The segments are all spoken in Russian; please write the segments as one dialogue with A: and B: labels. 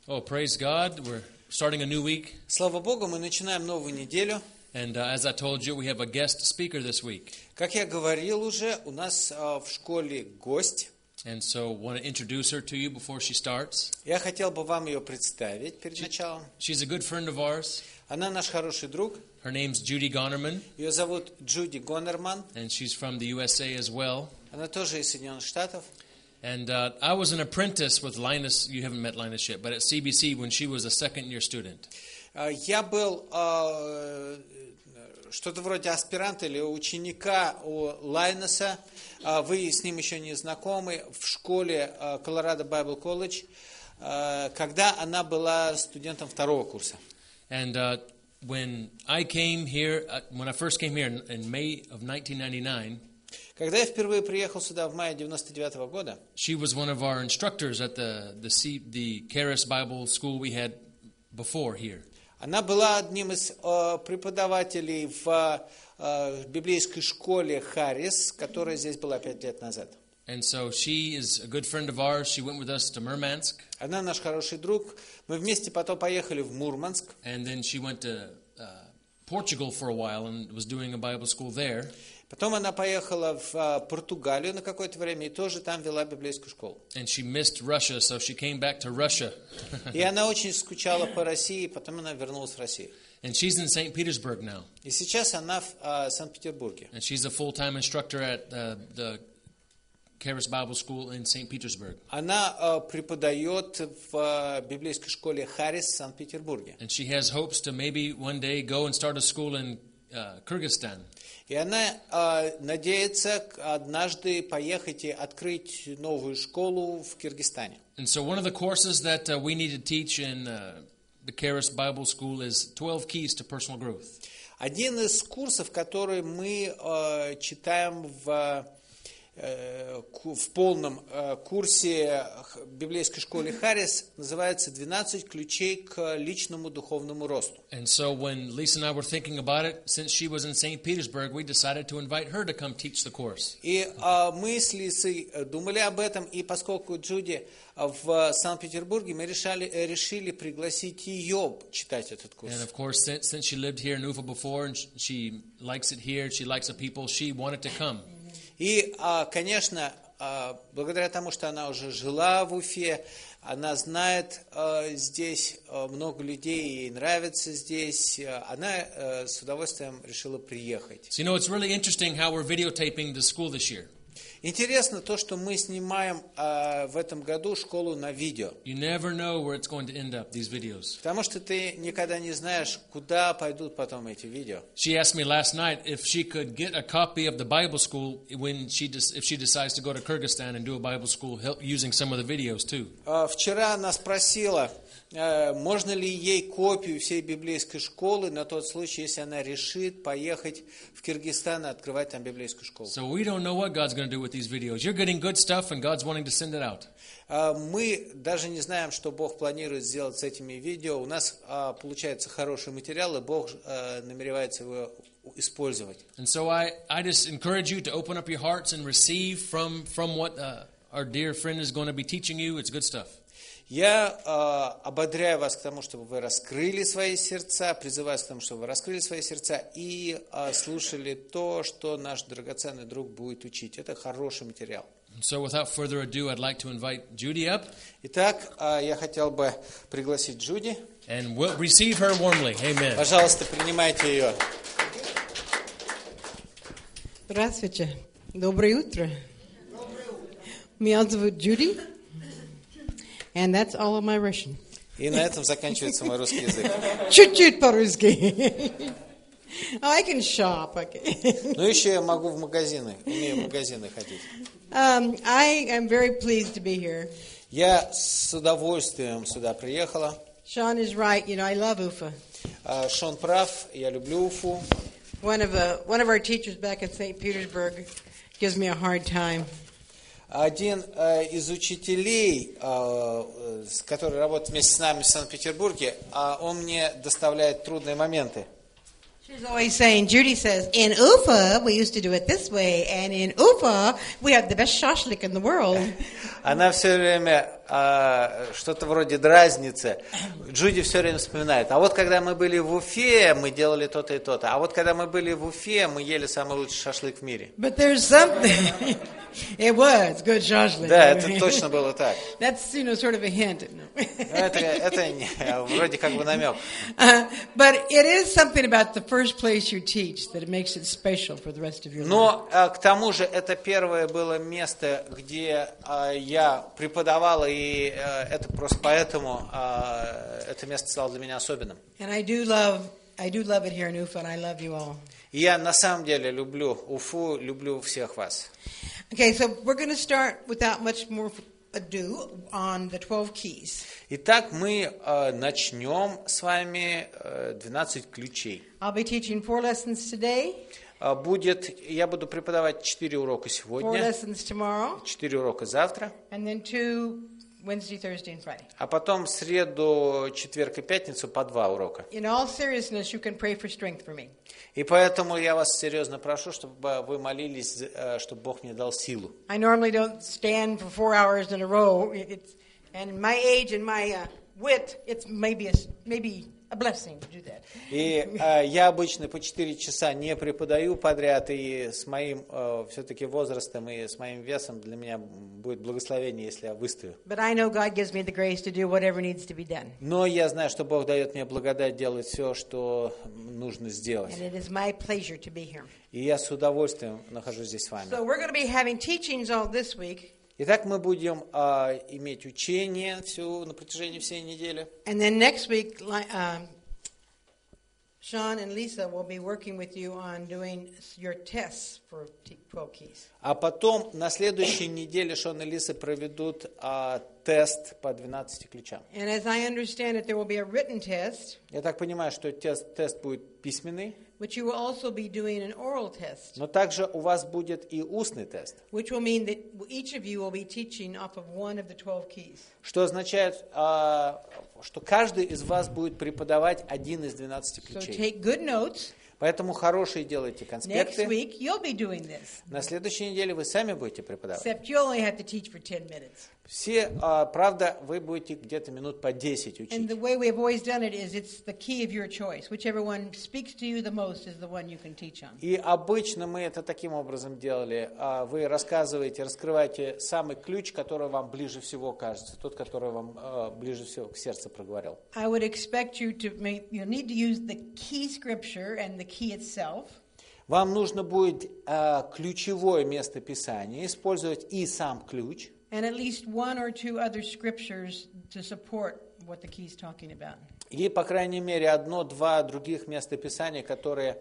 A: Oh, praise God. We're starting a new week.
B: Слава Богу, мы начинаем новую неделю.
A: And as I told you, we have a guest speaker this week.
B: Как я говорил уже, у нас в школе гость.
A: And so I want to introduce her to you before she starts.
B: Я хотел бы вам ее представить перед началом.
A: She's a good friend of ours.
B: Она наш хороший друг.
A: Her name's Judy Gonerman.
B: Ее зовут Джуди Гоннерман.
A: And she's from the USA as well.
B: Она тоже из Соединенных Штатов.
A: And I was an apprentice with Linus. You haven't met Linus yet, but at CBC when she was a second-year student.
B: Я был что-то вроде аспиранта или ученика у Лайнеса. Вы с ним еще не знакомы. В школе Colorado Bible College, когда она была студентом второго курса.
A: And when I came here, when I first came here in May of 1999,
B: когда я впервые приехал сюда в мае 99-го года,
A: she was one of our instructors at the Charis Bible School we had before here.
B: Она была одним из преподавателей в библейской школе Харис, которая здесь была 5 лет назад.
A: And so she is a good friend of ours. She went with us to Murmansk.
B: Она наш хороший друг. Мы вместе потом поехали в Мурманск.
A: And then she went to Portugal for a while and was doing a Bible school there.
B: Потом она поехала в Португалию на какое-то время и тоже там вела библейскую школу.
A: And she missed Russia, so she came back to Russia.
B: И она очень скучала по России, потом она вернулась в Россию.
A: And she's in St. Petersburg now.
B: И сейчас она в Санкт-Петербурге.
A: And she's a full-time instructor at the Charis Bible School in St. Petersburg.
B: Она преподает в библейской школе Харис в Санкт-Петербурге.
A: And she has hopes to maybe one day go and start a school in Kyrgyzstan.
B: И она надеется однажды поехать и открыть новую школу в Кыргызстане.
A: And so one of the courses that we need to teach in the Charis Bible School is 12 Keys to Personal Growth.
B: Один из курсов, который мы читаем в полном курсе библейской школы Харис, называется «12 ключей к личному духовному росту».
A: And so when Lisa and I were thinking about it, since she was in St. Petersburg, we decided to invite her to come teach the course.
B: И мы с Лисой думали об этом, и поскольку Джуди в Санкт-Петербурге, мы решили пригласить ее читать этот курс.
A: And of course, since she lived here in Ufa before, and she likes it here, she likes the people, she wanted to come.
B: И, конечно, благодаря тому, что она уже жила в Уфе, она знает здесь много людей, ей нравится здесь, она с удовольствием решила приехать.
A: So, you know, it's really interesting how we're videotaping the school this year.
B: Интересно то, что мы снимаем в этом году школу на видео.
A: You never know where it's going to end up, these videos.
B: Потому что ты никогда не знаешь, куда пойдут потом эти видео.
A: She asked me last night if she could get a copy of the Bible school if she decides to go to Kyrgyzstan and do a Bible school using some of the videos too.
B: Вчера она спросила, можно ли ей копию всей библейской школы на тот случай, если она решит поехать в Кыргызстан и открывать там библейскую школу.
A: So we don't know what God's going to do with these videos. You're getting good stuff and God's wanting to send it out.
B: Мы даже не знаем, что Бог планирует сделать с этими видео. У нас получается хороший материал, и Бог намеревается его использовать.
A: And so I just encourage you to open up your hearts and receive from what our dear friend is going to be teaching you. It's good stuff.
B: Я ободряю вас к тому, чтобы вы раскрыли свои сердца, призываю вас к тому, чтобы вы раскрыли свои сердца и слушали то, что наш драгоценный друг будет учить. Это хороший материал.
A: So without further ado, I'd like to invite Judy up.
B: Итак, я хотел бы пригласить Джуди.
A: And we'll receive her warmly. Amen.
B: Пожалуйста, принимайте ее.
C: Здравствуйте. Доброе утро. Меня зовут Джуди. And that's all of my Russian.
B: И на этом заканчивается мой русский язык.
C: Чуть-чуть по-русски. I can shop. Okay.
B: Ну, еще я могу в магазины, умею в магазины ходить.
C: I am very pleased to be here.
B: Я с удовольствием сюда приехала.
C: Sean is right. You know, I love Ufa.
B: Шон прав, я люблю Уфу.
C: One of our teachers back in St. Petersburg gives me a hard time.
B: Один из учителей, который работает вместе с нами в Санкт-Петербурге, он мне доставляет трудные моменты.
C: She's always saying, Judy says, in Ufa, we used to do it this way, and in Ufa, we have the best shashlik in the world.
B: Она все время что-то вроде дразнится. Джуди все время вспоминает. А вот когда мы были в Уфе, мы делали то-то и то-то. А вот когда мы были в Уфе, мы ели самый лучший шашлык в мире.
C: But there's something. It was good shashlik.
B: Да, это точно было так.
C: That's, sort of a hint.
B: Это вроде как бы намек.
C: But it is something about the first place you teach that it makes it special for the rest of your life.
B: Но к тому же это первое было место, где я преподавал, и это просто поэтому это место стало для меня особенным.
C: And I do love it here in Ufa, and I love you all.
B: И я на самом деле люблю Уфу, люблю всех вас.
C: Okay, so we're going to start without much more ado on the 12 keys.
B: Итак, мы начнем с вами 12 ключей.
C: I'll be teaching 4 lessons today,
B: Я буду преподавать 4 урока
C: 4
B: сегодня,
C: lessons tomorrow,
B: 4 урока завтра,
C: and then 2 Wednesday, Thursday, and Friday.
B: а потом в среду, четверг и пятницу по 2 урока.
C: In all seriousness, you can pray for strength for me.
B: И поэтому я вас серьезно прошу, чтобы вы молились, чтобы Бог мне дал силу.
C: I normally don't stand for 4 hours in a row. And my age and my wit, it's maybe a blessing to do that.
B: И я обычно по 4 часа не преподаю подряд, и с моим все-таки возрастом и с моим весом для меня будет благословение, если я выстою.
C: But I know God gives me the grace to do whatever needs to be done.
B: Но я знаю, что Бог дает мне благодать делать все, что нужно сделать.
C: And it is my pleasure to be here.
B: И я с удовольствием нахожусь здесь с вами.
C: So we're going to be having teachings all this week.
B: Итак, мы будем иметь учение на протяжении всей недели.
C: And then next week, Sean and Lisa will be working with you on doing your tests for 12 keys.
B: А потом на следующей неделе Шон и Лиса проведут тест по 12 ключам.
C: And as I understand it, there will be a written test,
B: Я так понимаю, что тест будет письменный,
C: but you will also be doing an oral test,
B: но также у вас будет и устный тест,
C: which will mean that each of you will be teaching off of one of the 12 keys.
B: что означает, что каждый из вас будет преподавать один из 12
C: So
B: ключей.
C: take good notes.
B: Поэтому хорошие делайте
C: Next
B: конспекты.
C: week, you'll be doing this,
B: На следующей неделе вы сами будете преподавать.
C: except you only have to teach for 10 minutes.
B: Все, правда, вы будете где-то минут по 10
C: And
B: учить.
C: the way we have always done it is it's the key of your choice. Whichever one speaks to you the most is the one you can teach on.
B: И обычно мы это таким образом делали. Вы раскрываете самый ключ, который вам ближе всего кажется, тот, который вам ближе всего к сердцу проговорил.
C: I would expect you to you'll need to use the key scripture and the key itself.
B: Вам нужно будет ключевое место Писания, использовать и сам ключ,
C: And at least 1 or 2 other scriptures to support what the key is talking about.
B: и, по крайней мере, 1-2 других места Писания, которые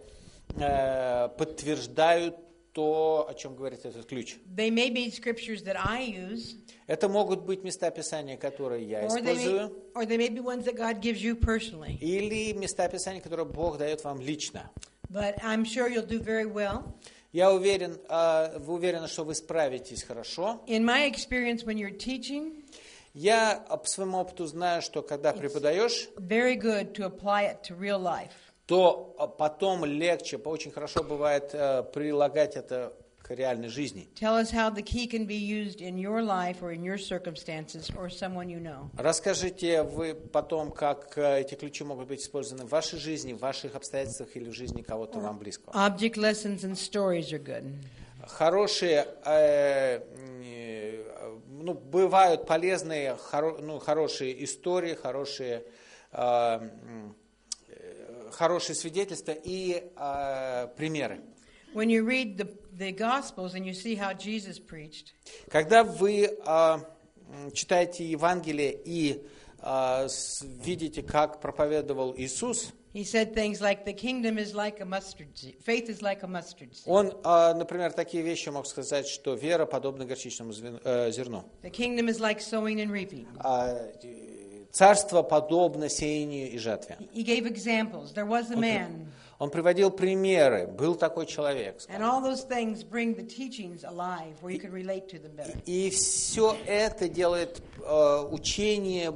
B: подтверждают то, о чем говорит этот ключ.
C: They may be scriptures that I use,
B: Это могут быть места Писания, которые я использую,
C: or they may be ones that God gives you personally.
B: или места Писания, которые Бог дает вам лично.
C: But I'm sure you'll do very well.
B: Я уверен, вы уверены, что вы справитесь хорошо.
C: In my experience, when you're teaching,
B: Я по своему опыту знаю, что когда преподаешь,
C: very good to apply it to real life.
B: то потом легче, очень хорошо бывает прилагать это к реальной жизни.
C: Tell us how the key can be used in your life or in your circumstances or someone you know.
B: Расскажите вы потом, как эти ключи могут быть использованы в вашей жизни, в ваших обстоятельствах или в жизни кого-то вам близкого.
C: Object lessons and stories are good.
B: Хорошие, бывают полезные, хорошие истории, хорошие свидетельства и примеры.
C: When you read the Gospels and you see how Jesus preached,
B: Когда вы читаете Евангелие и видите, как проповедовал Иисус,
C: he said things like the kingdom is like a mustard seed. Faith is like a mustard seed.
B: он, например, такие вещи мог сказать, что вера подобна горчичному зерну.
C: The kingdom is like sowing and reaping.
B: Царство подобно сеянию и жатве.
C: He gave examples. There was a man.
B: Он приводил примеры. Был такой человек.
C: And all those things bring the teachings alive where you can relate to them better.
B: И все это делает учение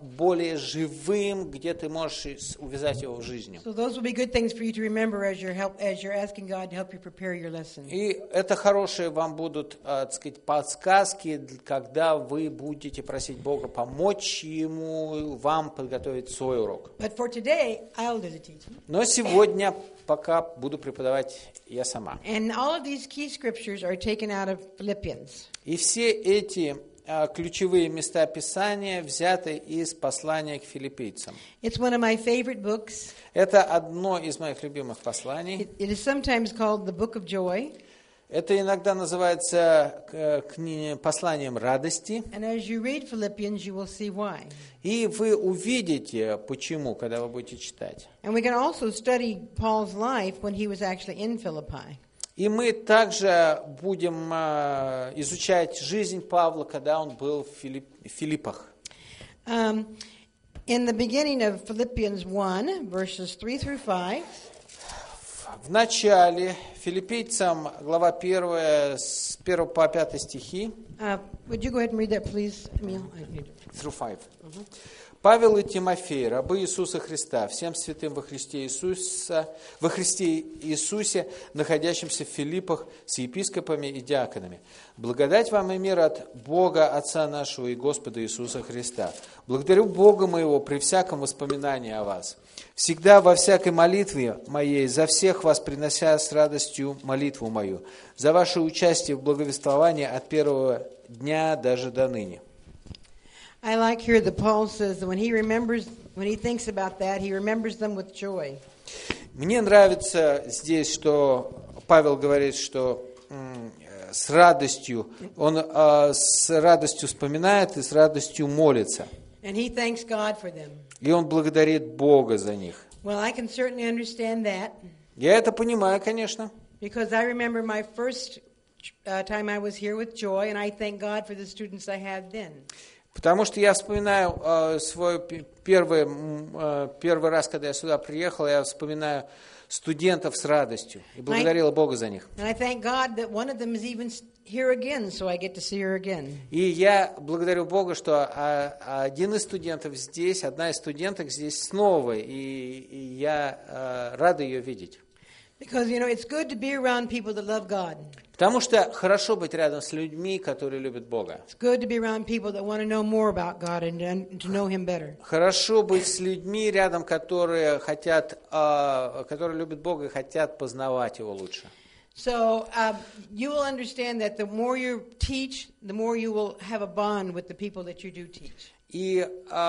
B: более живым, где ты можешь увязать его в жизнь.
C: So those will be good things for you to remember as you're asking God to help you prepare your lesson.
B: И это хорошие вам будут, так сказать, подсказки, когда вы будете просить Бога помочь вам подготовить свой урок.
C: But for today, I'll do the teaching.
B: Но сегодня пока буду преподавать я сама.
C: And all of these key scriptures are taken out of Philippians.
B: И все эти ключевые места Писания взяты из послания к филиппийцам.
C: It's one of my favorite books.
B: Это одно из моих любимых посланий.
C: It is sometimes called the Book of Joy.
B: Это иногда называется посланием радости.
C: And as you read Philippians, you will see why.
B: И вы увидите, почему, когда вы будете читать.
C: And we can also study Paul's life when he was actually in Philippi.
B: И мы также будем изучать жизнь Павла, когда он был в Филиппах.
C: In the beginning of Philippians 1, verses 3 through 5,
B: В начале Филиппийцам, глава 1, с 1 по 5 стихи,
C: would you go ahead and read that, please, Emil?
B: through 5. Павел и Тимофей, рабы Иисуса Христа, всем святым во Христе Иисусе, находящимся в Филиппах с епископами и диаконами. Благодать вам и мир от Бога, Отца нашего и Господа Иисуса Христа. Благодарю Бога моего при всяком воспоминании о вас. Всегда во всякой молитве моей за всех вас принося с радостью молитву мою, за ваше участие в благовествовании от первого дня даже до ныне.
C: I like here that Paul says that when he thinks about that, he remembers them with joy.
B: Мне нравится здесь, что Павел говорит, что с радостью, он с радостью вспоминает и с радостью молится.
C: And he thanks God for them.
B: И он благодарит Бога за них.
C: Well, I can certainly understand that.
B: Я это понимаю, конечно.
C: Because I remember my first time I was here with Joy, and I thank God for the students I had then.
B: Потому что я вспоминаю свой первый раз, когда я сюда приехал, я вспоминаю студентов с радостью и благодарила Бога за них.
C: And I thank God that one of them is even here again, so I get to see her again.
B: И я благодарю Бога, что один из студентов здесь, одна из студенток здесь снова, и я рада ее видеть.
C: Because, it's good to be around people that love God.
B: Потому что хорошо быть рядом с людьми, которые любят Бога.
C: It's good to be around people that want to know more about God and to know Him better.
B: Хорошо быть с людьми рядом, которые любят Бога и хотят познавать Его лучше.
C: So you will understand that the more you teach, the more you will have a bond with the people that you do teach.
B: И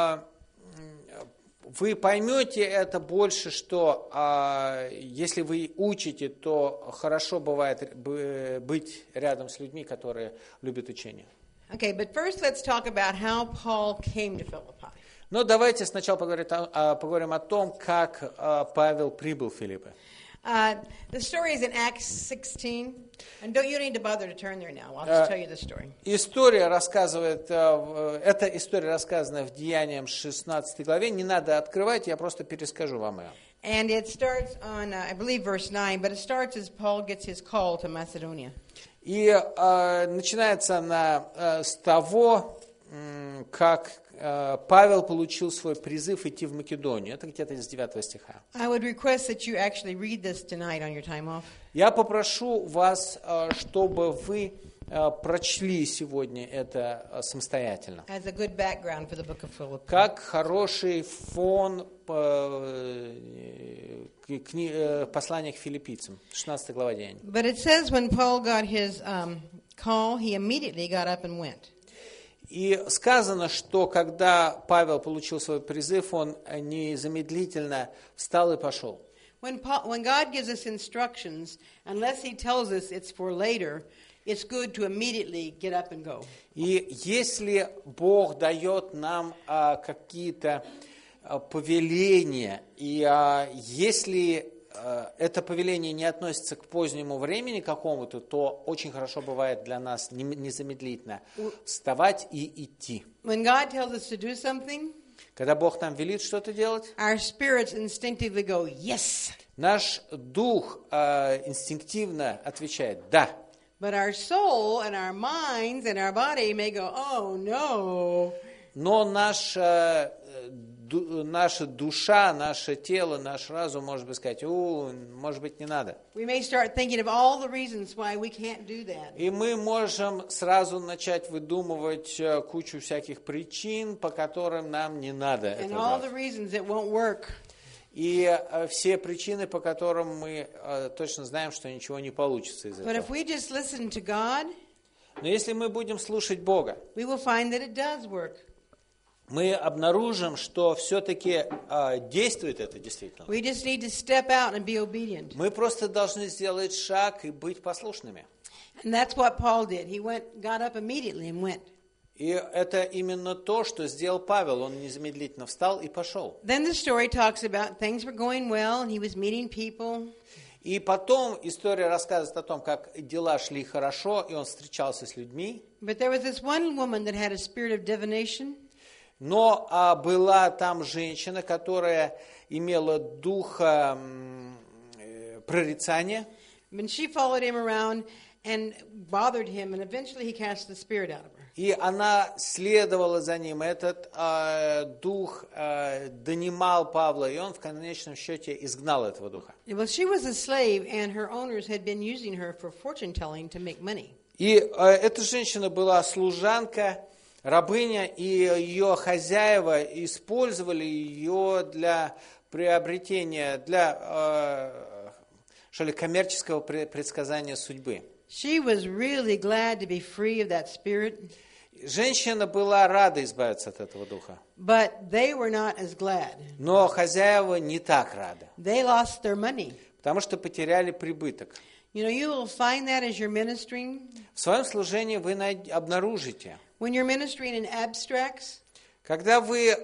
B: вы поймете это больше, что если вы учите, то хорошо бывает быть рядом с людьми, которые любят учение.
C: Okay, but first let's talk about how Paul came to Philippi.
B: Но давайте сначала поговорим о том, как Павел прибыл в Филиппы.
C: The story is in Acts 16, and you don't need to bother to turn there now. I'll just tell you the story.
B: Эта история рассказана в Деяниям 16 главе, не надо открывать, я просто перескажу вам ее.
C: And it starts on, I believe, verse 9, but it starts as Paul gets his call to Macedonia.
B: И начинается она с того, как Павел получил свой призыв идти в Македонию. Это где-то из 9 стиха.
C: I would request that you actually read this tonight on your time off.
B: Я попрошу вас, чтобы вы прочли сегодня это самостоятельно.
C: As a good background for the book of Philippians.
B: Как хороший фон послания к филиппийцам, 16 глава Деяний.
C: But it says when Paul got his call, he immediately got up and went.
B: И сказано, что когда Павел получил свой призыв, он незамедлительно встал и пошел.
C: When God gives us instructions, unless He tells us it's for later, it's good to immediately get up and go.
B: И если Бог дает нам какие-то повеления, и если это повеление не относится к позднему времени какому-то, то очень хорошо бывает для нас незамедлительно вставать и идти.
C: When God tells us to do something,
B: когда Бог нам велит что-то делать,
C: our spirits instinctively go, yes.
B: Наш дух инстинктивно отвечает «да».
C: But our soul and our minds and our body may go, oh, no.
B: Но наше наша душа, наше тело, наш разум может быть сказать, может быть, не надо.
C: We may start thinking of all the reasons why we can't do that.
B: И мы можем сразу начать выдумывать кучу всяких причин, по которым нам не надо
C: And
B: это
C: all
B: делать.
C: the reasons it won't work.
B: И все причины, по которым мы точно знаем, что ничего не получится из
C: But
B: этого.
C: if we just listen to God,
B: Но если мы будем слушать Бога,
C: we will find that it does work.
B: мы обнаружим, что все-таки действует это действительно.
C: We just need to step out and be obedient.
B: Мы просто должны сделать шаг и быть послушными.
C: And that's what Paul did. He got up immediately and went.
B: И это именно то, что сделал Павел. Он незамедлительно встал и пошел.
C: Then the story talks about things were going well and he was meeting people.
B: И потом история рассказывает о том, как дела шли хорошо, и он встречался с людьми.
C: But there was this one woman that had a spirit of divination.
B: Но была там женщина, которая имела дух прорицания.
C: And she followed him around and bothered him, and eventually he cast the spirit out of her.
B: И она следовала за ним. Этот дух донимал Павла, и он в конечном счете изгнал этого духа.
C: Well, she was a slave, and her owners had been using her for fortune telling to make money.
B: И эта женщина была служанка, рабыня, и ее хозяева использовали ее для приобретения, для что ли, коммерческого предсказания судьбы.
C: She was really glad to be free of that spirit,
B: Женщина была рада избавиться от этого духа,
C: but they were not as glad.
B: но хозяева не так рады,
C: They lost their money.
B: потому что потеряли прибыток.
C: You know, you will find that as you're ministering.
B: В своем служении вы обнаружите,
C: When you're ministering in abstracts
B: когда вы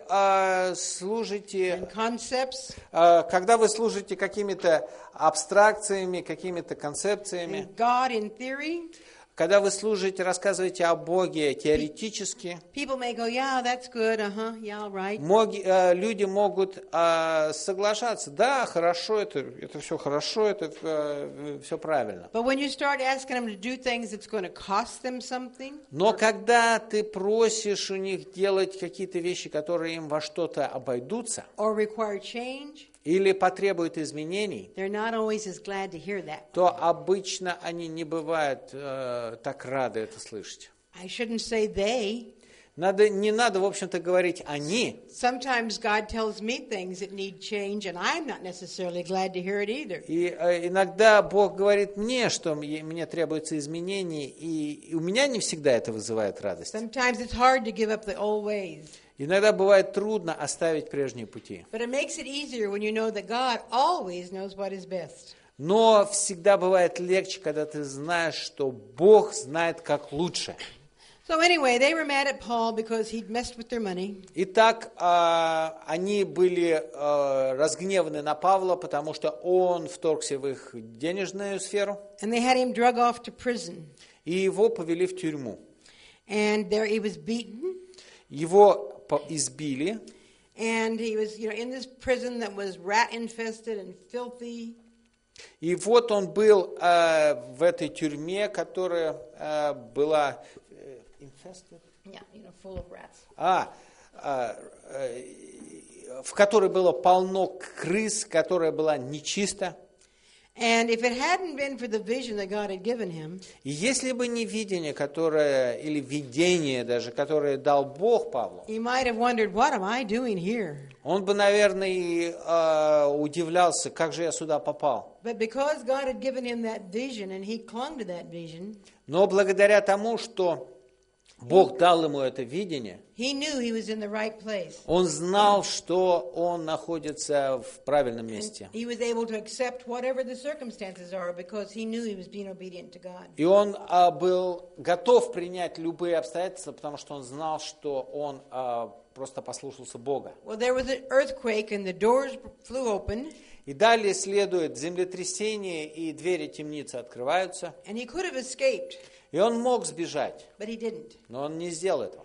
B: служите,
C: and concepts,
B: когда вы служите какими-то абстракциями, какими-то концепциями,
C: and God in theory,
B: когда вы служите, рассказываете о Боге теоретически,
C: people may go, yeah, that's good, yeah, all right.
B: люди могут соглашаться, да, хорошо, это все хорошо, это все правильно.
C: But when you start asking them to do things that's going to cost them something,
B: Но когда ты просишь у них делать какие-то вещи, которые им во что-то обойдутся,
C: or require change,
B: или потребуют изменений,
C: they're not always as glad to hear that.
B: то обычно они не бывают так рады это слышать.
C: I shouldn't say they.
B: Не надо, в общем-то, говорить «они».
C: Sometimes God tells me things that need change, and I'm not necessarily glad to hear it either.
B: И иногда Бог говорит мне, что мне требуется изменений, и у меня не всегда это вызывает радость.
C: Sometimes it's hard to give up the old ways.
B: Иногда бывает трудно оставить прежние пути.
C: But it makes it easier when you know that God always knows what is best.
B: Но всегда бывает легче, когда ты знаешь, что Бог знает, как лучше.
C: So anyway, they were mad at Paul because he'd messed with their money.
B: Итак, они были разгневаны на Павла, потому что он вторгся в их денежную сферу,
C: And they had him drug off to prison.
B: и его повели в тюрьму.
C: And there he was beaten.
B: Его избили,
C: And he was, in this prison that was rat-infested and filthy.
B: и вот он был в этой тюрьме, которая была
C: Yeah, full of rats.
B: В которой было полно крыс, которая была нечиста.
C: And if it hadn't been for the vision that God had given him,
B: И если бы не видение, или видение даже, которое дал Бог Павлу,
C: he might have wondered, what am I doing here?
B: он бы, наверное, и удивлялся, как же я сюда попал.
C: But because God had given him that vision and he clung to that vision,
B: Но благодаря тому, что Бог дал ему это видение,
C: he knew he was in the right place.
B: он знал, что он находится в правильном месте.
C: He was able to accept whatever the circumstances are because he knew he was being obedient to God.
B: И он был готов принять любые обстоятельства, потому что он знал, что он просто послушался Бога.
C: Well, there was an earthquake and the doors flew open.
B: И далее следует землетрясение, и двери темницы открываются.
C: And he could have escaped,
B: И он мог сбежать,
C: but he didn't.
B: но он не сделал этого.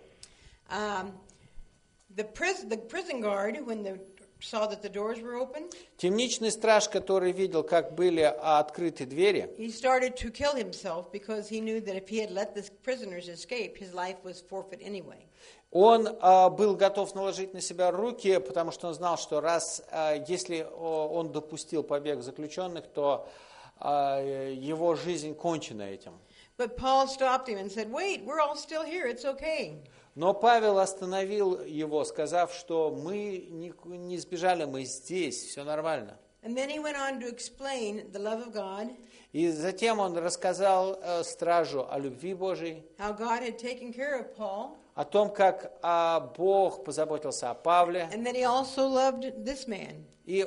C: The prison guard, when saw that the doors were open,
B: Темничный страж, который видел, как были открыты двери,
C: he started to kill himself because he knew that if he had let the prisoners escape, his life was forfeit anyway.
B: Он был готов наложить на себя руки, потому что он знал, что если он допустил побег заключенных, то его жизнь кончена этим.
C: But Paul stopped him and said, "Wait, we're all still here. It's okay."
B: Но Павел остановил его, сказав, что мы не сбежали, мы здесь, все нормально.
C: And then he went on to explain the love of God,
B: И затем он рассказал стражу о любви Божией,
C: how God had taken care of Paul,
B: о том, как Бог позаботился о Павле,
C: and that he also loved this man.
B: и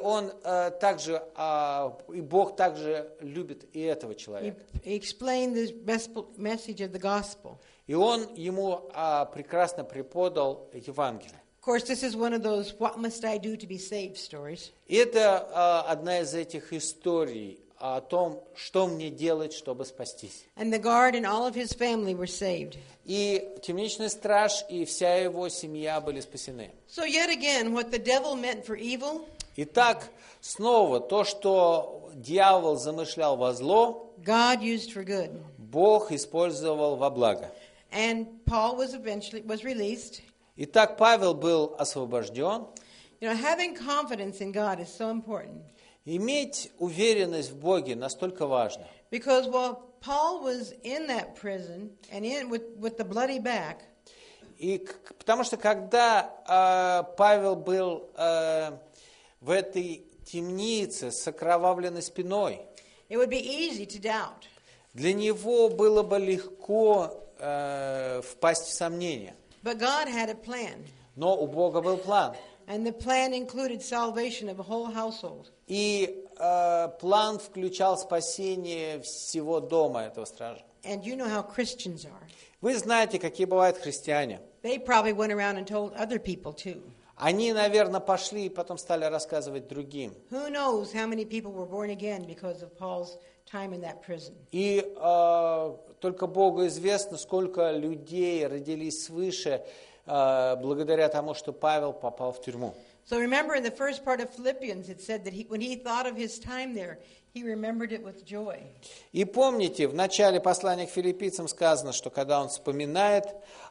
B: Бог также любит и этого человека.
C: He explained the message of the gospel.
B: И он ему прекрасно преподал Евангелие.
C: Of course, this is one of those "what must I do to be saved" stories.
B: И это одна из этих историй о том, что мне делать, чтобы спастись.
C: And the guard and all of his family were saved.
B: И темничный страж и вся его семья были спасены.
C: So yet again, what the devil meant for evil,
B: Итак, снова то, что дьявол замышлял во зло,
C: God used for good.
B: Бог использовал во благо.
C: And Paul was released.
B: Итак, Павел был освобожден.
C: You know, having confidence in God is so important.
B: Иметь уверенность в Боге настолько важно.
C: Because while Paul was in that prison and with the bloody back,
B: Потому что когда Павел был в этой темнице с окровавленной спиной,
C: it would be easy to doubt.
B: для него было бы легко впасть в сомнение.
C: But God had a plan.
B: Но у Бога был план.
C: And the plan included salvation of a whole household.
B: И план включал спасение всего дома этого стража.
C: And you know how Christians are.
B: Вы знаете, какие бывают христиане.
C: They probably went around and told other people too.
B: Они, наверное, пошли и потом стали рассказывать другим.
C: Who knows how many people were born again because of Paul's time in that prison.
B: И только Богу известно, сколько людей родились свыше благодаря тому, что Павел попал в тюрьму.
C: So remember in the first part of Philippians it said that when he thought of his time there, he remembered it with joy.
B: И помните, в начале послания к филиппийцам сказано, что когда он вспоминает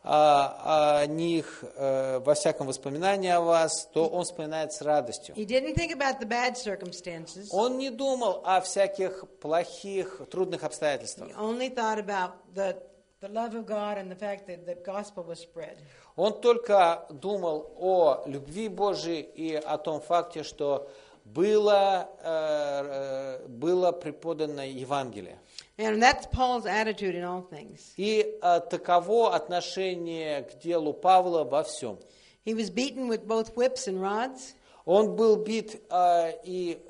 B: о них, во всяком воспоминании о вас, то он вспоминает с радостью.
C: He didn't think about the bad circumstances.
B: Он не думал о всяких плохих, трудных обстоятельствах.
C: He only thought about the love of God and the fact that the gospel was spread.
B: Он только думал о любви Божией и о том факте, что было преподано Евангелие.
C: And that's Paul's attitude in all things.
B: И таково отношение к делу Павла во всем.
C: He was beaten with both whips and rods.
B: Он был бит и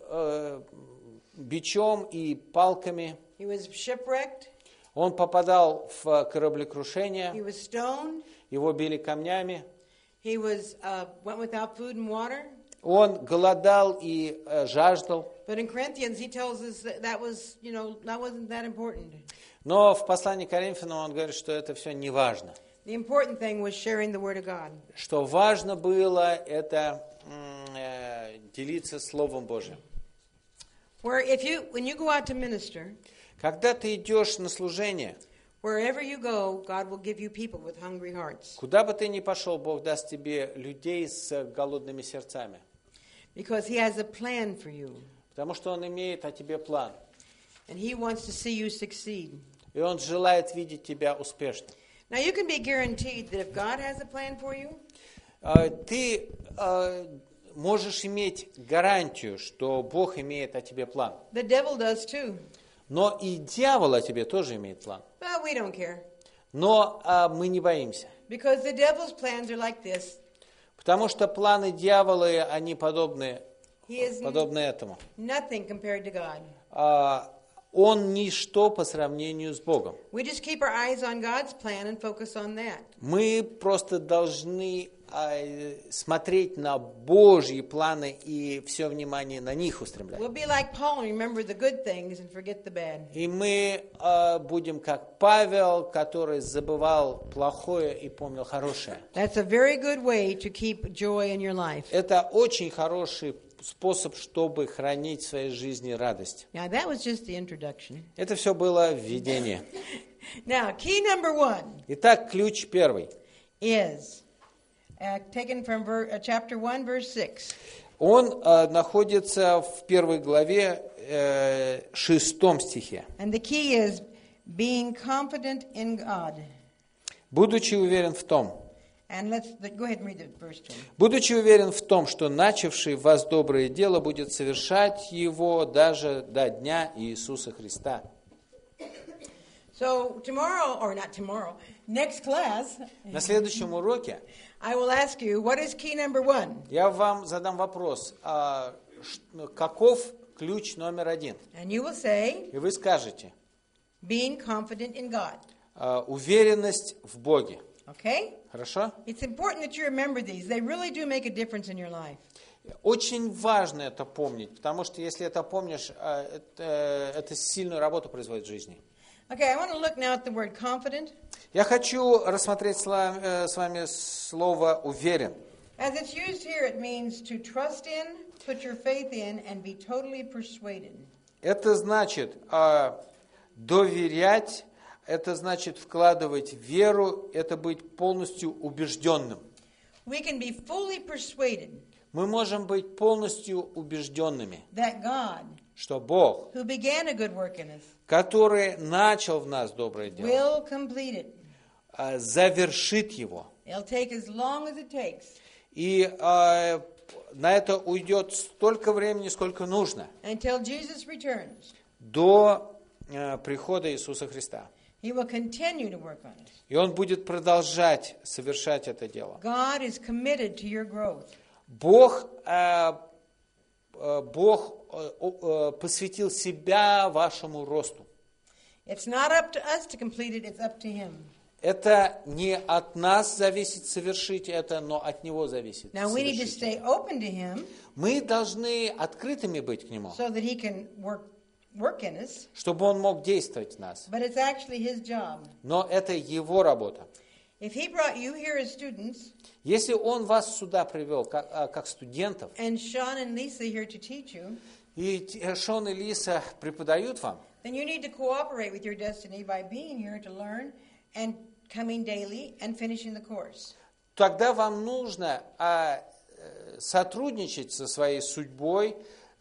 B: бичом, и палками.
C: He was shipwrecked.
B: Он попадал в кораблекрушение.
C: He was stoned.
B: Его били камнями.
C: He was went without food and water.
B: Он голодал и жаждал.
C: But in Corinthians he tells us that was, that wasn't that important.
B: Но в послании к Коринфянам он говорит, что это все не важно.
C: The important thing was sharing the word of God.
B: Что важно было, это делиться Словом Божьим.
C: Where when you go out to minister,
B: когда ты идешь на служение,
C: wherever you go, God will give you people with hungry hearts.
B: Куда бы ты ни пошел, Бог даст тебе людей с голодными сердцами.
C: Because He has a plan for you.
B: Потому что Он имеет о тебе план.
C: And He wants to see you succeed.
B: И Он желает видеть тебя успешным.
C: Now you can be guaranteed that if God has a plan for you,
B: ты можешь иметь гарантию, что Бог имеет о тебе план.
C: The devil does too.
B: Но и дьявол о тебе тоже имеет план.
C: But we don't care.
B: Но мы не боимся.
C: Because the devil's plans are like this.
B: Потому что планы дьявола, они подобны этому.
C: Nothing compared to God.
B: Он ничто по сравнению с Богом.
C: We just keep our eyes on God's plan and focus on that.
B: Мы просто должны смотреть на Божьи планы и все внимание на них устремлять.
C: We'll be like Paul and remember the good things and forget the bad.
B: И мы будем как Павел, который забывал плохое и помнил хорошее.
C: That's a very good way to keep joy in your life.
B: Это очень хороший способ, чтобы хранить в своей жизни радость.
C: Now that was just the introduction.
B: Это все было введение.
C: Now, key number 1
B: Итак, ключ первый
C: is taken from chapter 1, verse 6.
B: Он находится в 1 главе 6 стихе.
C: And the key is being confident in God.
B: Будучи уверен в том,
C: And go ahead and read the verse to him.
B: будучи уверен в том, что начавший в вас доброе дело будет совершать его даже до дня Иисуса Христа.
C: So tomorrow, or not tomorrow, next class,
B: На следующем уроке
C: I will ask you, what is key number 1?
B: я вам задам вопрос, каков ключ номер 1?
C: And you will say,
B: И вы скажете,
C: being confident in God.
B: уверенность в Боге.
C: Okay?
B: Хорошо?
C: It's important that you remember these. They really do make a difference in your life.
B: Очень важно это помнить, потому что если это помнишь, это сильную работу производит в жизни.
C: Okay, I want to look now at the word confident.
B: Я хочу рассмотреть с вами слово «уверен».
C: As it's used here, it means to trust in, put your faith in, and be totally persuaded.
B: Это значит доверять, это значит вкладывать веру, это быть полностью убежденным.
C: We can be fully persuaded
B: Мы можем быть полностью убежденными,
C: that God,
B: что Бог,
C: who began a good work in us,
B: который начал в нас доброе дело,
C: will complete it.
B: завершит его.
C: It'll take as long as it takes.
B: И на это уйдет столько времени, сколько нужно,
C: Until Jesus returns,
B: до прихода Иисуса Христа.
C: He will continue to work on us.
B: И Он будет продолжать совершать это дело.
C: God is committed to your growth.
B: Бог посвятил себя вашему росту.
C: It's not up to us to complete it, it's up to Him.
B: Это не от нас зависит совершить это, но от Него зависит.
C: Now we need to stay open to Him
B: Мы должны открытыми быть к Нему,
C: so that He can work in us,
B: чтобы Он мог действовать в нас.
C: but it's actually His job.
B: Но это Его работа.
C: If He brought you here as students,
B: Если Он вас сюда привел как студентов,
C: and Sean and Lisa here to teach you,
B: и Шон и Лиса преподают вам,
C: then you need to cooperate with your destiny by being here to learn and coming daily and finishing the course.
B: тогда вам нужно сотрудничать со своей судьбой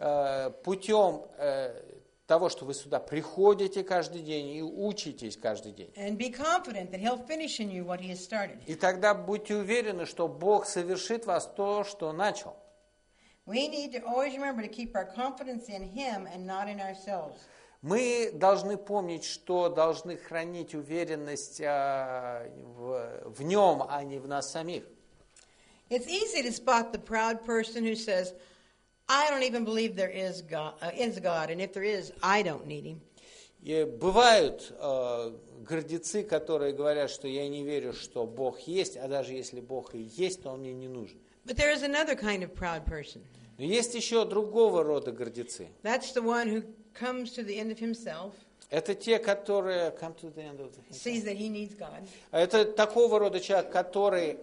B: путем того, что вы сюда приходите каждый день и учитесь каждый день.
C: And be confident that He'll finish in you what He has started.
B: И тогда будьте уверены, что Бог совершит в вас то, что начал.
C: We need to always remember to keep our confidence in Him and not in ourselves.
B: Мы должны помнить, что должны хранить уверенность в Нем, а не в нас самих.
C: It's easy to spot the proud person who says, I don't even believe there is God, and if there is, I don't need Him.
B: И бывают гордецы, которые говорят, что я не верю, что Бог есть, а даже если Бог и есть, то Он мне не нужен.
C: But there is another kind of proud person.
B: Но есть еще другого рода гордецы.
C: That's the one who comes to the end of himself,
B: Это те, которые
C: sees that he needs God,
B: это такого рода человек, который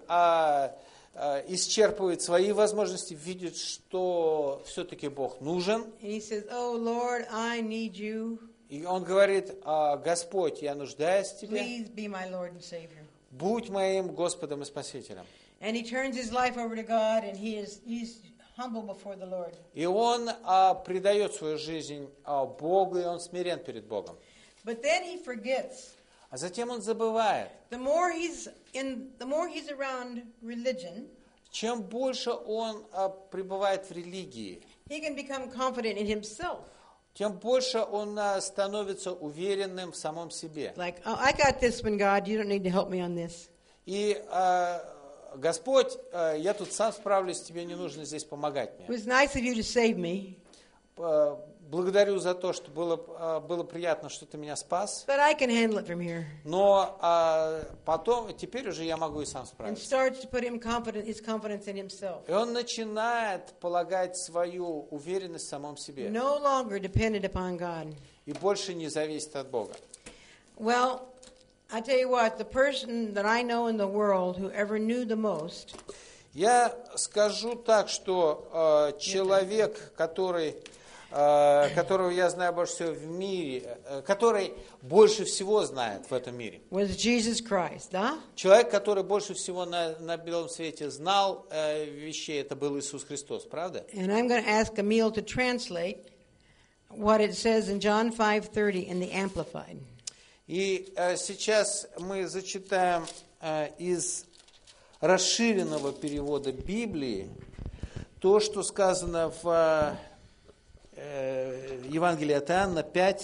B: исчерпывает свои возможности, видит, что все-таки Бог нужен.
C: and he says, "Oh Lord, I need you.
B: И он говорит: Господь, я нуждаюсь в Тебе,
C: Please be my Lord and Savior."
B: будь моим Господом и Спасителем.
C: And he turns his life over to God, and he's humble before the Lord.
B: И он предает свою жизнь Богу, и он смирен перед Богом.
C: But then he forgets.
B: А затем он забывает.
C: The more he's around religion,
B: Чем больше он пребывает в религии,
C: he can become confident in himself.
B: тем больше он становится уверенным в самом себе.
C: Like, oh, I got this one, God. You don't need to help me on this.
B: И Господь, я тут сам справлюсь, тебе не нужно здесь помогать
C: It
B: мне.
C: was nice of you to save me,
B: Благодарю за то, что было приятно, что ты меня спас.
C: but I can handle it from here.
B: Но теперь уже я могу и сам
C: And
B: справиться.
C: starts to put his confidence in himself.
B: И он начинает полагать свою уверенность в самом себе.
C: No longer dependent upon God.
B: И больше не зависит от Бога.
C: Well, I tell you what, the person that I know in the world who ever knew the most
B: Я скажу так, что человек, который которого я знаю больше всего в мире, который больше всего знает в этом мире.
C: Was Jesus Christ, да?
B: Человек, который больше всего на белом свете знал вещей, это был Иисус Христос, правда?
C: And I'm going to ask Emil to translate what it says in John 5:30 in the Amplified.
B: И сейчас мы зачитаем из расширенного перевода Библии то, что сказано в Евангелии от Иоанна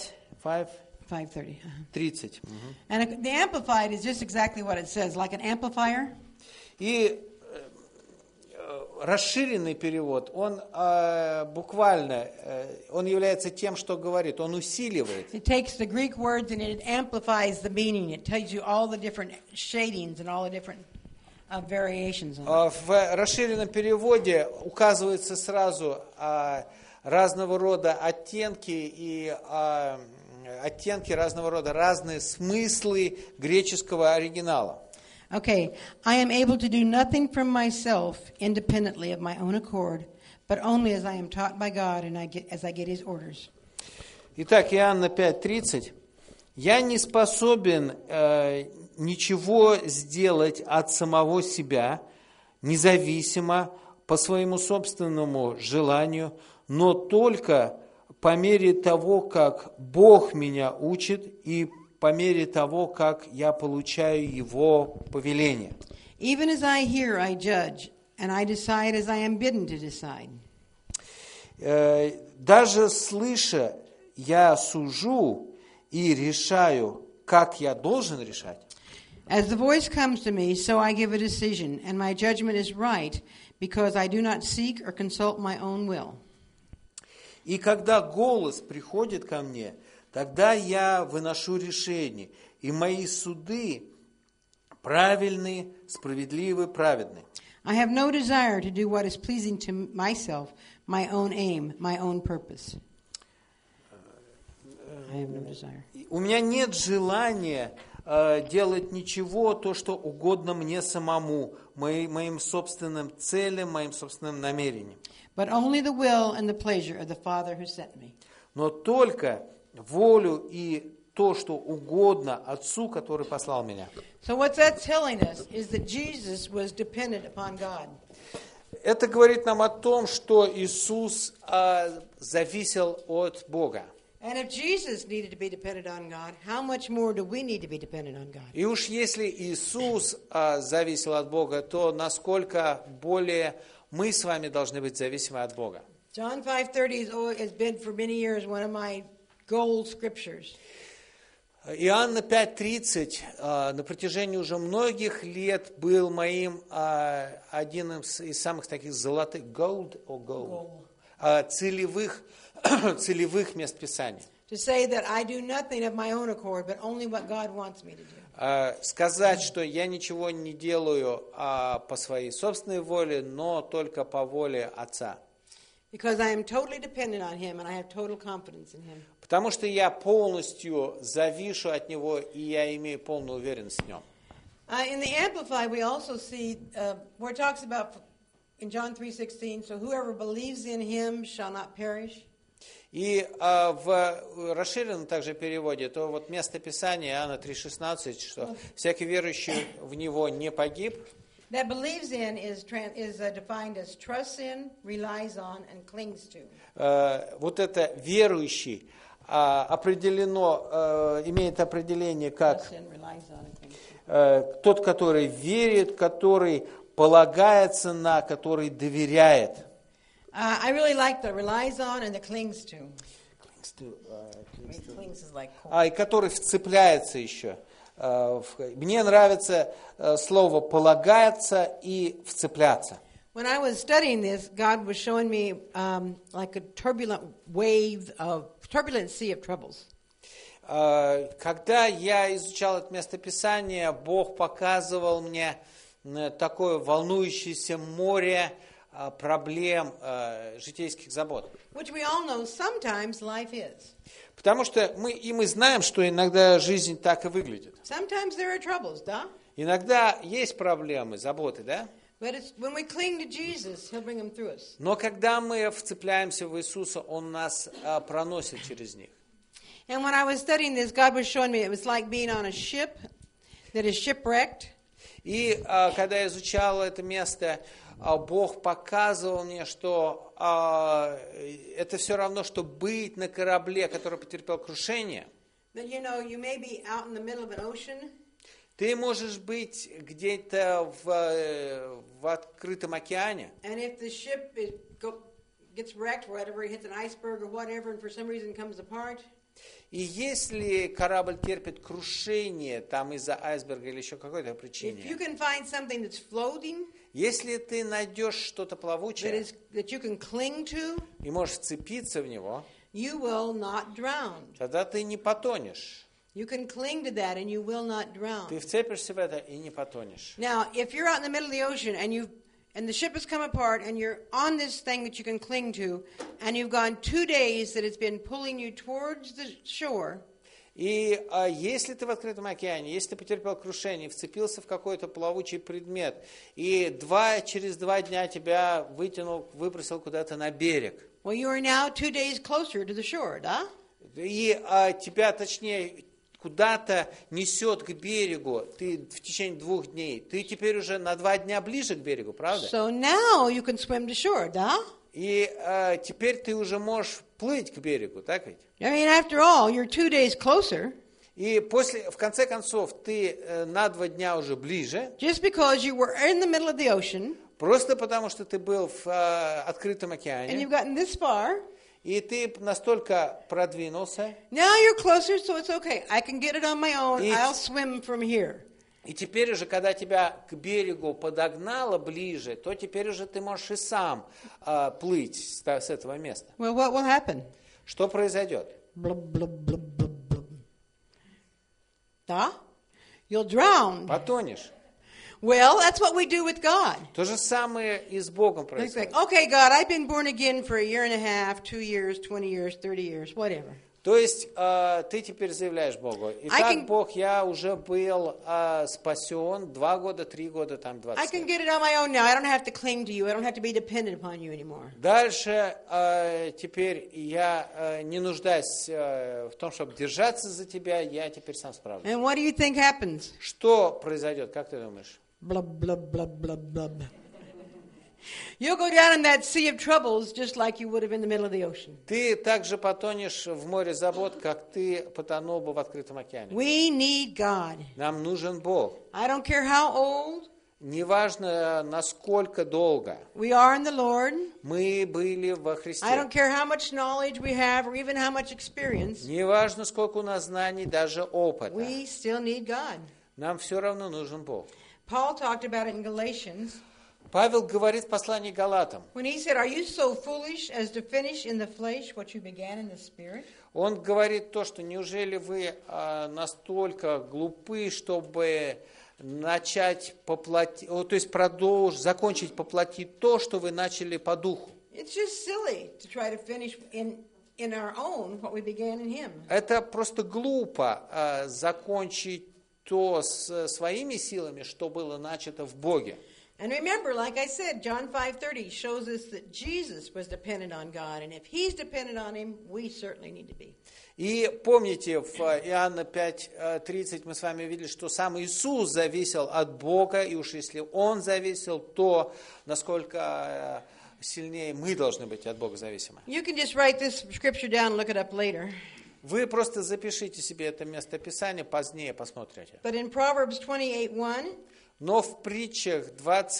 B: 5:30.
C: And the Amplified is just exactly what it says, like an amplifier.
B: И расширенный перевод, он буквально, он является тем, что говорит, он усиливает.
C: It takes the Greek words and it amplifies the meaning. It tells you all the different shadings and all the different variations on it.
B: В расширенном переводе указывается сразу разного рода оттенки и оттенки разного рода, разные смыслы греческого оригинала.
C: Okay, I am able to do nothing from myself independently of my own accord, but only as I am taught by God and as I get His orders.
B: Итак, Иоанна 5:30. «Я не способен ничего сделать от самого себя, независимо, по своему собственному желанию, но только по мере того, как Бог меня учит, и по мере того, как я получаю Его повеление».
C: Even as I hear, I judge, and I decide as I am bidden to decide.
B: Даже слыша, я сужу и решаю, как я должен решать.
C: As the voice comes to me, so I give a decision, and my judgment is right, because I do not seek or consult my own will.
B: И когда голос приходит ко мне, тогда я выношу решение, и мои суды правильны, справедливы, праведны.
C: I have no desire to do what is pleasing to myself, my own aim, my own purpose. I have no desire.
B: У меня нет желания делать ничего, то, что угодно мне самому, моим собственным целям, моим собственным намерениям.
C: But only the will and the pleasure of the Father who sent me.
B: Но только волю и то, что угодно Отцу, который послал меня.
C: So what's that telling us is that Jesus was dependent upon God.
B: Это говорит нам о том, что Иисус зависел от Бога.
C: And if Jesus needed to be dependent on God, how much more do we need to be dependent on God?
B: И уж если Иисус зависел от Бога, то насколько более мы с вами должны быть зависимы от Бога.
C: John 5:30 has been for many years one of my gold scriptures.
B: Иоанна 5:30 на протяжении уже многих лет был моим одним из самых таких золотых целевых мест Писания.
C: To say that I do nothing of my own accord, but only what God wants me to do.
B: Сказать, что я ничего не делаю по своей собственной воле, но только по воле Отца.
C: Because I am totally dependent on Him and I have total confidence in Him.
B: Потому что я полностью завишу от Него, и я имею полную уверенность в Нем.
C: In the Amplified, we also see where it talks about in John 3:16, so whoever believes in Him shall not perish.
B: И в расширенном также переводе, то вот место Писания Иоанна 3:16, что всякий верующий в Него не погиб.
C: That believes in is defined as trusts in, relies on, and clings to.
B: Вот это верующий определено, имеет определение как тот, который верит, который полагается на, который доверяет.
C: I really like the relies on and the clings to. Clings is like cold.
B: И который вцепляется еще. Мне нравится слово «полагается» и «вцепляться».
C: When I was studying this, God was showing me like a turbulent sea of troubles.
B: Когда я изучал это местописание, Бог показывал мне такое волнующееся море проблем, житейских забот.
C: Which we all know sometimes life is.
B: Потому что мы знаем, что иногда жизнь так и выглядит.
C: Sometimes there are troubles, да?
B: Иногда есть проблемы, заботы, да?
C: But it's, when we cling to Jesus, He'll bring them through us.
B: Но когда мы вцепляемся в Иисуса, Он нас проносит через них.
C: And when I was studying this, God was showing me it was like being on a ship that is shipwrecked.
B: И когда я изучал это место, Бог показывал мне, что это все равно, что быть на корабле, который потерпел крушение.
C: Then you know you may be out in the middle of an ocean.
B: Ты можешь быть где-то в открытом океане.
C: And if the ship gets wrecked, whatever, it hits an iceberg or whatever, and for some reason comes apart.
B: И если корабль терпит крушение там из-за айсберга или еще какой-то
C: If you
B: причине,
C: can find something that's floating,
B: если ты найдешь что-то плавучее
C: that you can cling to,
B: и можешь вцепиться в него,
C: you will not drown.
B: тогда ты не потонешь.
C: You can cling to that and you will not drown.
B: Ты вцепишься в это и не потонешь.
C: Now, if you're out in the middle of the ocean and the ship has come apart and you're on this thing that you can cling to, and you've gone 2 days that it's been pulling you towards the shore,
B: И если ты в открытом океане, если ты потерпел крушение, вцепился в какой-то плавучий предмет, и через 2 дня тебя выбросил куда-то на берег,
C: well, you are now 2 days closer to the shore, да?
B: и тебя, точнее, куда-то несет к берегу, ты в течение 2 дней, ты теперь уже на 2 дня ближе к берегу, правда?
C: So now you can swim to shore, да?
B: И теперь ты уже можешь плыть к берегу, так ведь?
C: I mean, after all, you're 2 days closer.
B: И в конце концов, ты на 2 дня уже ближе,
C: Just because you were in the middle of the ocean
B: просто потому что ты был в открытом
C: and
B: океане,
C: you've gotten this far,
B: и ты настолько продвинулся,
C: now you're closer, so it's okay. I can get it on my own.
B: It's-
C: I'll swim from here.
B: и теперь уже, когда тебя к берегу подогнало ближе, то теперь уже ты можешь и сам плыть с этого места.
C: Well, what will happen?
B: Что произойдет?
C: Blub, blub, blub, blub, blub. Да? You'll drown.
B: Потонешь.
C: Well, that's what we do with God.
B: То же самое и с Богом
C: It's like,
B: происходит.
C: okay, God, I've been born again for 1.5 years, 2 years, 20 years, 30 years, whatever.
B: То есть ты теперь заявляешь Богу: итак, Бог, я уже был спасен 2 года, 3 года, там 20
C: I can
B: лет.
C: get it on my own now. I don't have to cling to you. I don't have to be dependent upon you anymore.
B: Дальше теперь я не нуждаюсь в том, чтобы держаться за тебя, я теперь сам справлюсь.
C: And what do you think happens?
B: Что произойдет, как ты думаешь?
C: Blub, blub, blub, blub, blub. You'll go down in that sea of troubles just like you would have in the middle of the ocean.
B: Ты также потонешь в море забот, как ты потонул бы в открытом океане.
C: We need God.
B: Нам нужен Бог.
C: I don't care how old
B: Неважно, насколько долго
C: we are in the Lord.
B: мы были во
C: I don't
B: Христе.
C: care how much knowledge we have or even how much experience.
B: Неважно, сколько у нас знаний, даже опыта.
C: We still need God.
B: Нам все равно нужен Бог.
C: Paul talked about it in Galatians
B: Павел говорит в послании к Галатам.
C: when he said, "Are you so foolish as to finish in the flesh what you began in the spirit?"
B: Он говорит то, что неужели вы настолько глупы, чтобы начать закончить по плоти то, что вы начали по духу.
C: It's just silly to try to finish in our own what we began in him.
B: Это просто глупо закончить то своими силами, что было начато в Боге.
C: And remember, like I said, John 5:30 shows us that Jesus was dependent on God, and if he's dependent on him, we certainly need to be.
B: И помните, в Иоанна 5:30 мы с вами видели, что сам Иисус зависел от Бога, и уж если Он зависел, то насколько сильнее мы должны быть от Бога зависимы.
C: You can just write this scripture down and look it up later.
B: Вы просто запишите себе это местописание, позднее посмотрите.
C: But in Proverbs 28:1,
B: Но в притчах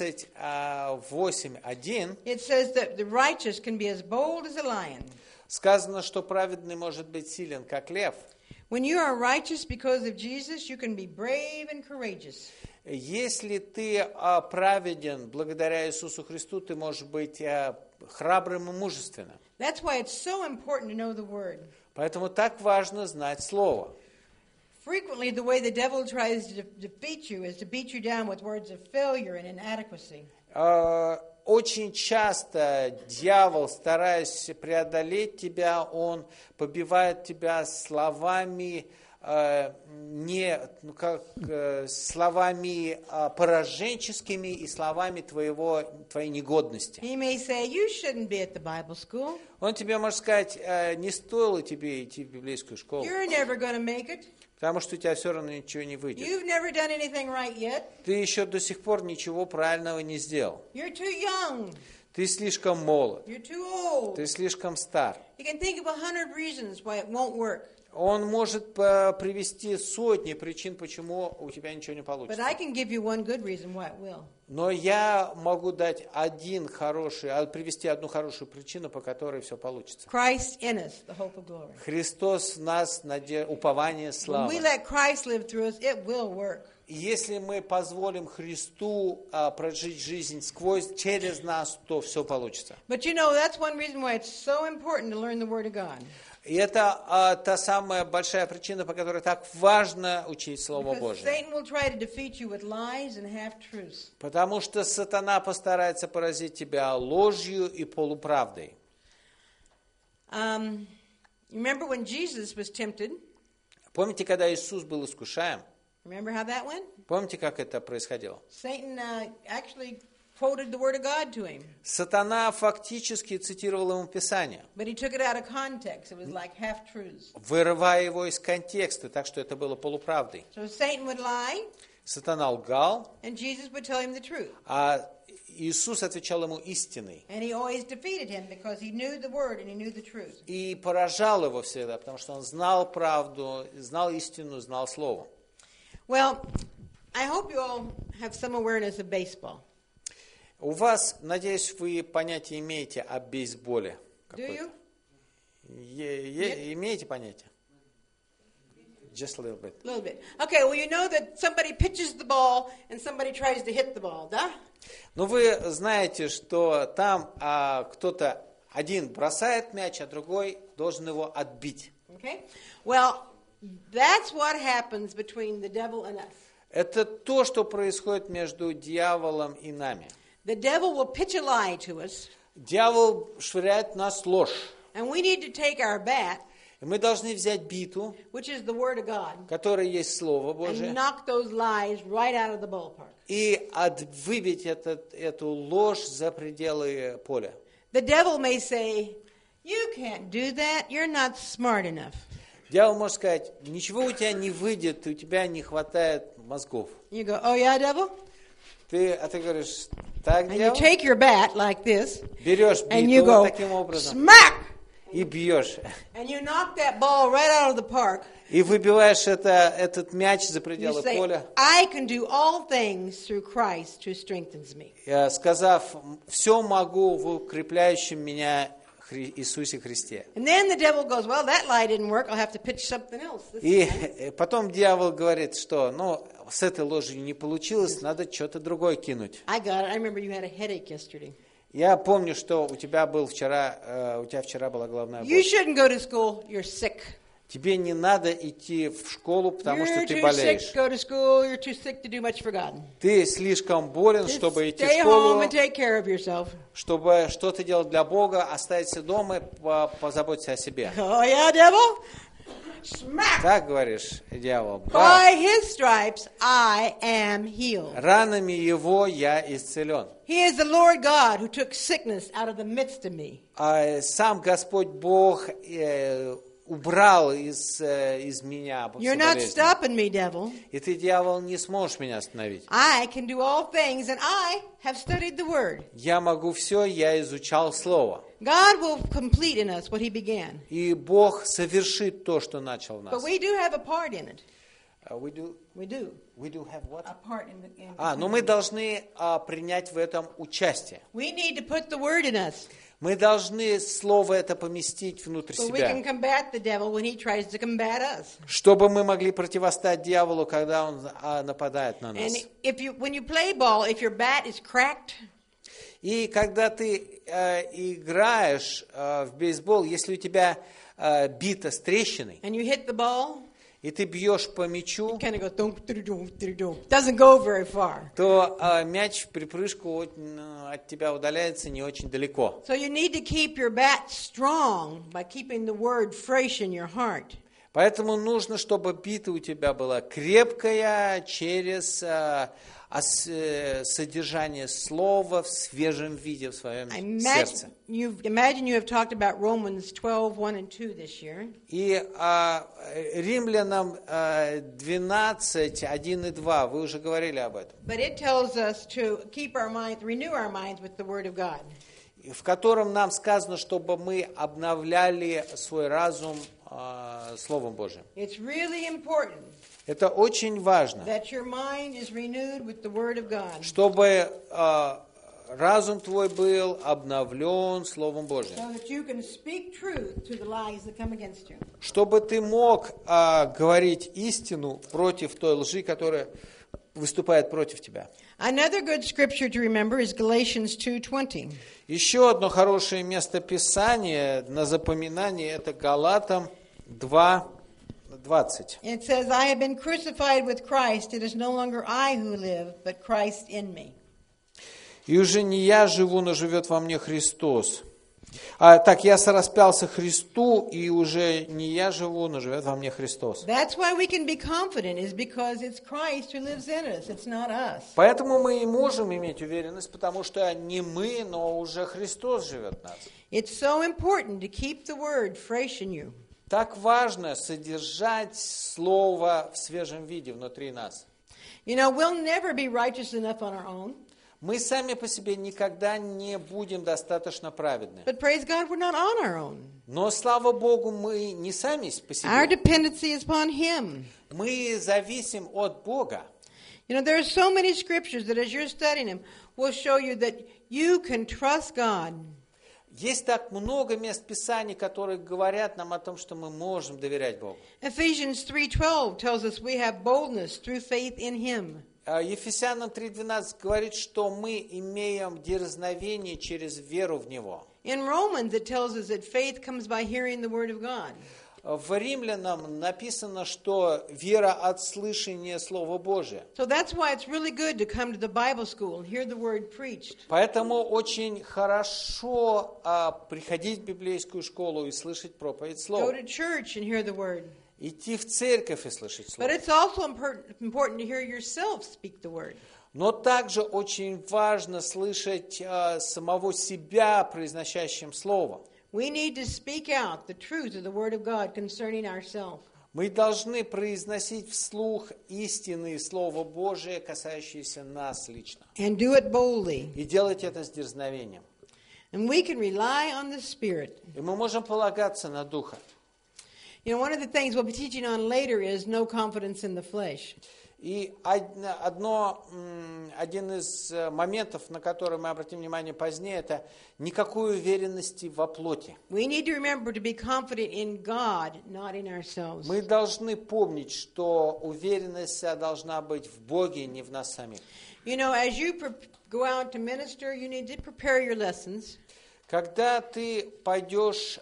B: 28:1
C: it says that the righteous can be as bold as a lion.
B: сказано, что праведный может быть силен, как лев.
C: When you are righteous because of Jesus, you can be brave and courageous.
B: Если ты праведен благодаря Иисусу Христу, ты можешь быть храбрым и мужественным.
C: That's why it's so important to know the word.
B: Поэтому так важно знать Слово.
C: Frequently, the way the devil tries to defeat you is to beat you down with words of failure and inadequacy.
B: Очень часто дьявол, стараясь преодолеть тебя, он побивает тебя словами не словами пораженческими и словами твоей негодности.
C: He may say, you shouldn't be at the Bible school.
B: Он тебе может сказать, не стоило тебе идти в библейскую школу,
C: You're never going to make it.
B: потому что у тебя все равно ничего не выйдет.
C: You've never done anything right yet.
B: Ты еще до сих пор ничего правильного не сделал.
C: You're too young.
B: Ты слишком молод,
C: You're too old.
B: ты слишком стар.
C: You can think of 100 reasons why it won't work.
B: Он может привести сотни причин, почему у тебя ничего не
C: But
B: получится.
C: I can give you one good reason why it will.
B: Но я могу дать привести одну хорошую причину, по которой все получится.
C: Christ in us, the hope of glory.
B: Христос в нас, упование
C: When
B: славы.
C: we let Christ live through us, it will work.
B: Если мы позволим Христу прожить жизнь через нас, то все получится.
C: But you know, that's one reason why it's so important to learn the Word of God.
B: И это та самая большая причина, по которой так важно учить Слово
C: Because
B: Божие.
C: Satan will try to defeat you with lies and half-truths.
B: Потому что сатана постарается поразить тебя ложью и полуправдой.
C: Remember when Jesus was tempted?
B: Помните, когда Иисус был искушаем?
C: Remember how that went?
B: Помните, как это происходило?
C: Satan actually quoted the Word of God to him.
B: Сатана фактически цитировал ему Писание,
C: But he took it out of context. It was like half-truths.
B: вырывая его из контекста, так что это было полуправдой.
C: So Satan would lie,
B: Сатана лгал,
C: and Jesus would tell him the truth.
B: а Иисус отвечал ему истиной.
C: And he always defeated him because he knew the Word and he knew the truth.
B: И поражал его всегда, потому что он знал правду, знал истину, знал Слово.
C: Well, I hope you all have some awareness of baseball.
B: У вас, надеюсь, вы понятие имеете о бейсболе.
C: Do you?
B: Имеете понятие? Just a little bit.
C: A little bit. Okay, well, you know that somebody pitches the ball and somebody tries to hit the ball, да?
B: Но вы знаете, что там кто-то один бросает мяч, а другой должен его отбить.
C: Okay? Well, that's what happens between the devil and us.
B: Это то, что происходит между дьяволом и нами.
C: The devil will pitch a lie to us,
B: Дьявол швыряет в нас ложь.
C: and we need to take our bat,
B: И мы должны взять биту,
C: which is the Word of God,
B: которая есть Слово
C: and
B: Божие,
C: knock those lies right out of the ballpark.
B: и выбить эту ложь за пределы поля.
C: The devil may say, you can't do that, you're not smart enough.
B: Дьявол может сказать, ничего у тебя не выйдет, у тебя не хватает мозгов.
C: You go, oh yeah, devil?
B: А ты говоришь, так,
C: And you
B: дьявол?
C: take your bat like this,
B: Берешь
C: and you
B: биту
C: go,
B: вот таким образом
C: smack!
B: и бьешь.
C: And you knock that ball right out of the park.
B: И выбиваешь этот мяч за
C: You
B: пределы
C: say,
B: поля,
C: I can do all things through Christ who strengthens me.
B: сказав, все могу в укрепляющем меня Иисусе Христе.
C: And then the devil goes, well, that lie didn't work. I'll have to pitch something else. This time.
B: И потом дьявол говорит, что с этой ложью не получилось, надо что-то другое кинуть.
C: I got it. I remember you had a headache yesterday.
B: Я помню, что у тебя вчера была головная
C: You
B: боль.
C: shouldn't go to school. You're sick.
B: Тебе не надо идти в школу, потому что
C: You're
B: ты
C: too sick
B: болеешь.
C: to go to school. You're too sick to do much for God.
B: Ты слишком болен,
C: Just
B: чтобы идти в
C: stay home
B: школу,
C: and take care of yourself.
B: чтобы что-то делать для Бога, оставиться дома и позаботься о себе.
C: Oh yeah, devil? Smack!
B: Так говоришь, дьявол.
C: By his stripes I am healed.
B: Ранами его я исцелен.
C: He is the Lord God who took sickness out of the midst of me.
B: Сам Господь Бог убрал из меня
C: You're
B: всю
C: not
B: болезнь.
C: stopping me, devil.
B: И ты, дьявол, не сможешь меня остановить.
C: I can do all things, and I have studied the Word.
B: Я могу все, я изучал Слово.
C: God will complete in us what He began.
B: И Бог совершит то, что начал в
C: But
B: нас.
C: we do have a part in it.
B: We do have what?
C: A part in it.
B: Но мы должны принять в этом участие.
C: We need to put the Word in us
B: Мы должны Слово это поместить внутрь
C: so we can
B: себя,
C: combat the devil when he tries to combat us.
B: чтобы мы могли противостоять дьяволу, когда он нападает на нас.
C: And when you play ball, if your bat is cracked,
B: И когда ты играешь в бейсбол, если у тебя бита с трещиной,
C: and you hit the ball,
B: и ты бьешь по мячу,
C: it kind of goes dunk, dunk, dunk, dunk. Doesn't go very far.
B: то мяч в припрыжку от тебя удаляется не очень далеко.
C: So you need to keep your bat strong by keeping the Word fresh in your heart.
B: Поэтому нужно, чтобы бита у тебя была крепкая через содержание слова в свежем виде в своем сердце.
C: Imagine you have talked about Romans 12:1 and 2 this year.
B: И Римлянам 12, 1 и 2, вы уже говорили об этом.
C: But it tells us to keep our minds, renew our minds with the Word of God.
B: В котором нам сказано, чтобы мы обновляли свой разум Словом Божьим.
C: It's really important
B: Это очень важно,
C: that your mind is renewed with the Word of God,
B: чтобы разум твой был обновлен Словом Божьим.
C: so that you can speak truth to the lies that come against you.
B: Чтобы ты мог говорить истину против той лжи, которая выступает против тебя.
C: Another good scripture to remember is Galatians 2:20.
B: Еще одно хорошее место Писания на запоминание — это Галатам 2:20.
C: It says, I have been crucified with Christ. It is no longer I who live, but Christ in me.
B: «И уже не я живу, но живет во мне Христос». Так, я сораспялся Христу, и уже не я живу, но живет во мне Христос.
C: That's why we can be confident, is because it's Christ who lives in us. It's not us.
B: Поэтому мы и можем иметь уверенность, потому что не мы, но уже Христос живет в нас.
C: It's so important to keep the word fresh in you.
B: Так важно содержать Слово в свежем виде внутри нас.
C: You know, we'll never be righteous enough on our own.
B: Мы сами по себе никогда не будем достаточно праведны.
C: But praise God, we're not on our own.
B: Но, слава Богу, мы не сами по
C: Our
B: себе.
C: dependency is upon Him.
B: Мы зависим от Бога.
C: You know, there are so many scriptures that as you're studying them will show you that you can trust God.
B: Есть так много мест Писаний, которые говорят нам о том, что мы можем доверять Богу.
C: Ephesians 3:12 tells us we have boldness through faith in Him.
B: Ефесянам 3:12 говорит, что мы имеем дерзновение через веру в Него.
C: In Romans it tells us that faith comes by hearing the word of God.
B: В Римлянам написано, что вера от слышания Слова Божия.
C: So that's why it's really good to come to the Bible school and hear the word preached.
B: Поэтому очень хорошо приходить в библейскую школу и слышать проповедь
C: Go
B: Слова.
C: to church and hear the word.
B: Идти в церковь и слышать
C: But
B: Слово.
C: it's also important to hear yourself speak the word.
B: Но также очень важно слышать самого себя, произносящим Слово.
C: We need to speak out the truth of the word of God concerning ourselves.
B: Мы должны произносить вслух истинные Слова Божие, касающиеся нас лично.
C: And do it boldly.
B: И делать это с дерзновением.
C: And we can rely on the Spirit.
B: И мы можем полагаться на Духа.
C: You know, one of the things we'll be teaching on later is no confidence in the flesh.
B: И один из моментов, на который мы обратим внимание позднее, это никакой уверенности во плоти.
C: We need to remember to be confident in God, not in ourselves.
B: Мы должны помнить, что уверенность вся должна быть в Боге, не в нас самих.
C: You know, as you go out to minister, you need to prepare your lessons.
B: Когда ты пойдешь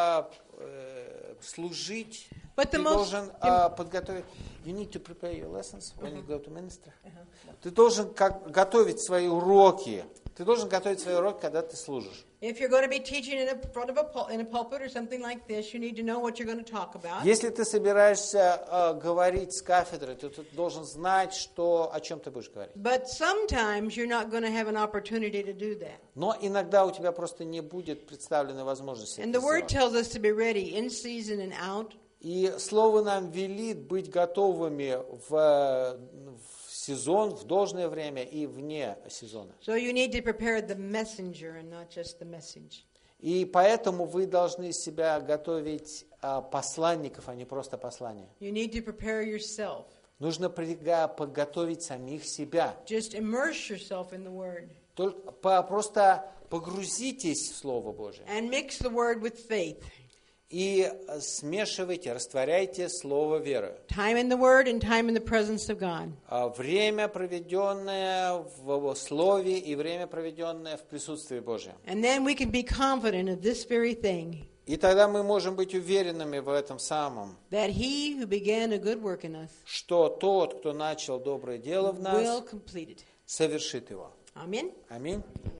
B: служить,
C: But
B: ты
C: the most
B: должен подготовить. You need to prepare your lessons when you go to minister. Ты должен готовить свои уроки. Ты должен готовить свои уроки, когда ты служишь.
C: If you're going to be teaching in a pulpit or something like this, you need to know what you're going to talk about.
B: Если ты собираешься говорить с кафедры, то ты должен знать, о чем ты будешь говорить.
C: But sometimes you're not going to have an opportunity to do that.
B: Но иногда у тебя просто не будет представленной возможности
C: And
B: это
C: the Word
B: сделать.
C: tells us to be ready in season and out.
B: И Слово нам велит быть готовыми в сезон, в должное время и вне сезона.
C: So you need to prepare the messenger and not just the message.
B: И поэтому вы должны себя готовить посланников, а не просто послания.
C: You need to prepare yourself.
B: Нужно подготовить самих себя.
C: Just immerse yourself in the Word.
B: Просто погрузитесь в Слово Божие.
C: And mix the Word with faith.
B: И смешивайте, растворяйте Слово верою.
C: Time in the Word and time in the presence of God.
B: Время, проведенное в Слове, и время, проведенное в присутствии Божьем.
C: And then we can be confident of this very thing.
B: И тогда мы можем быть уверенными в этом самом,
C: That He who began a good work in us
B: что тот, кто начал доброе дело в нас,
C: will complete it.
B: совершит его.
C: Amen.
B: Аминь.